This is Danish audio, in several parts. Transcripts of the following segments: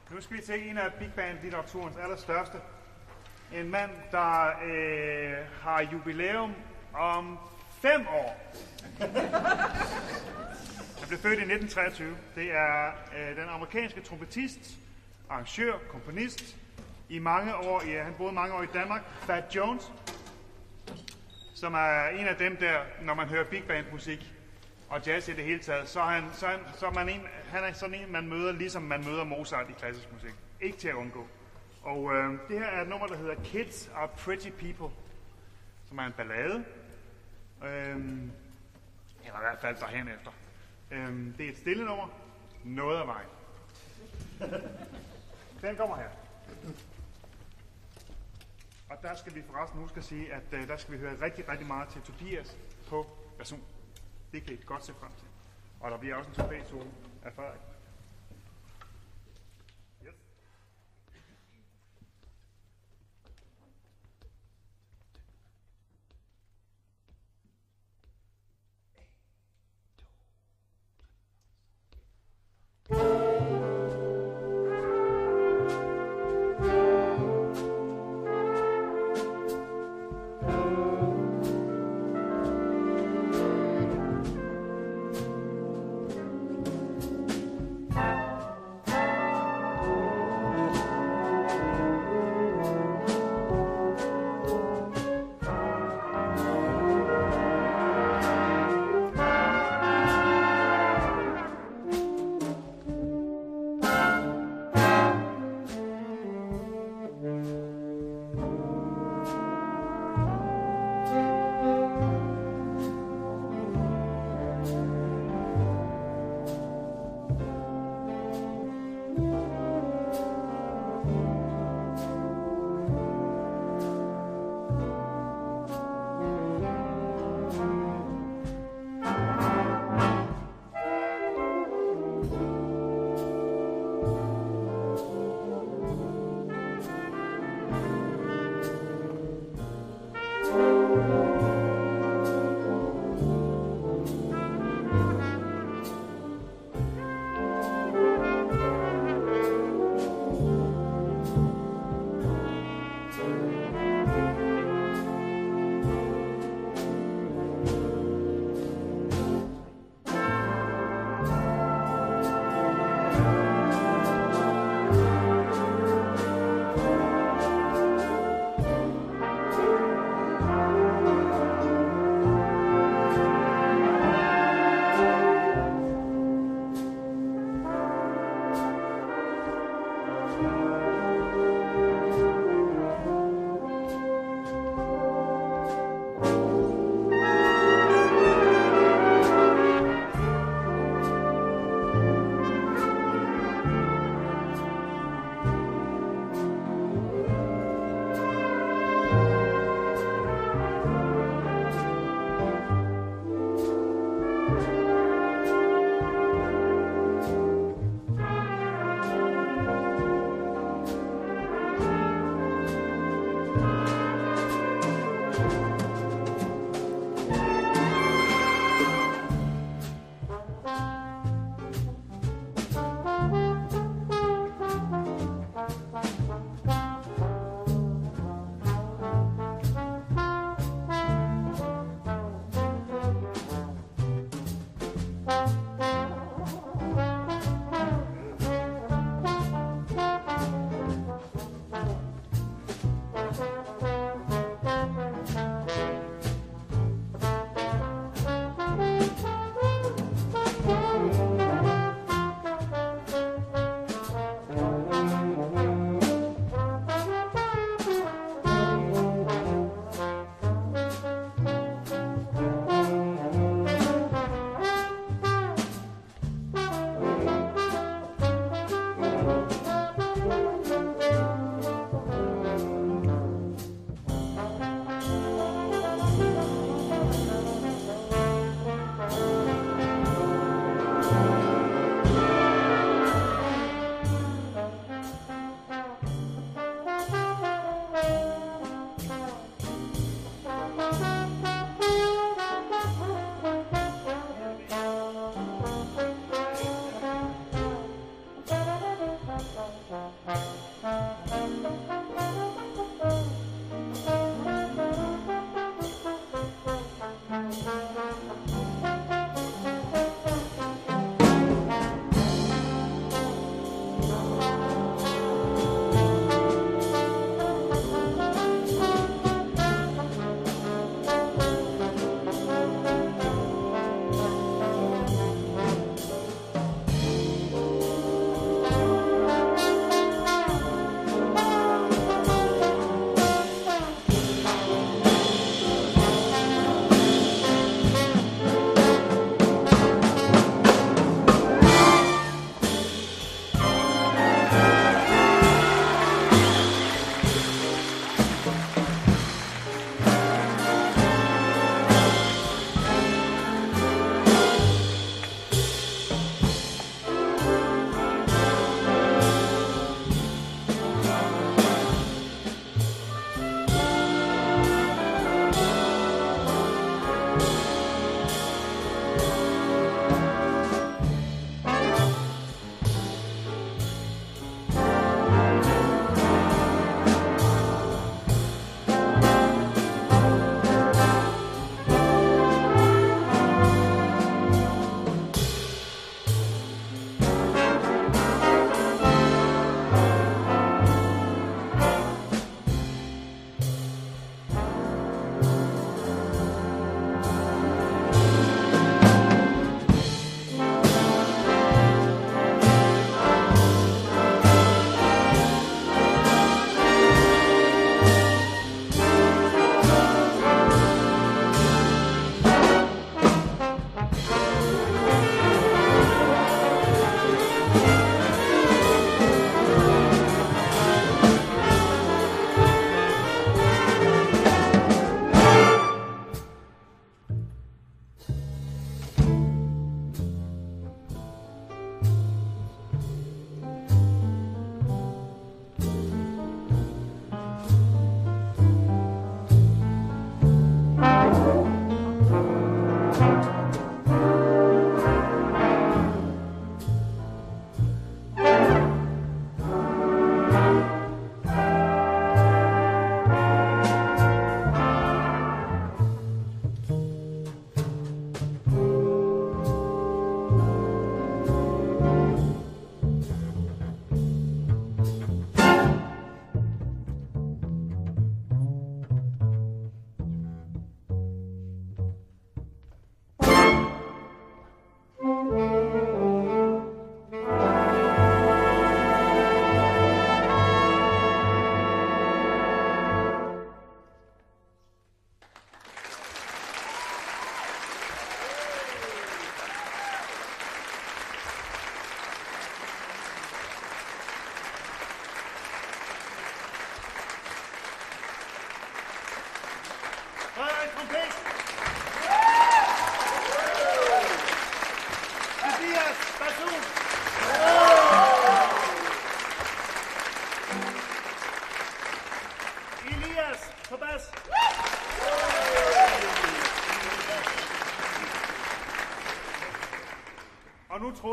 Nu skal vi til en af big band-litteraturens allerstørste. En mand, der har jubilæum om 5 år. Han blev født i 1923. Det er den amerikanske trompetist, arrangør, komponist. I mange år, han boede mange år i Danmark. Thad Jones, som er en af dem der, når man hører big band musik og jazz i det hele taget, så er han er sådan en, man møder, ligesom man møder Mozart i klassisk musik. Ikke til at undgå. Og det her er et nummer, der hedder Kids Are Pretty People, som er en ballade. Eller i hvert fald derhen efter. Det er et stille nummer. Noget af vejen. Den kommer her. Og der skal vi forresten huske at sige, at der skal vi høre rigtig, rigtig meget til Tobias på version. Det kan I godt se frem til. Og der bliver også en trompetsolo af Frederik. Yes.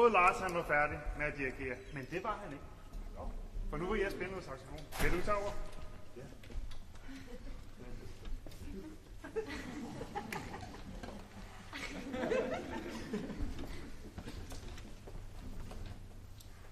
troede Lars, han var færdig med at dirigere, men det var han ikke. For nu vil jeg spille noget saxofon. Vil du tage over? Ja.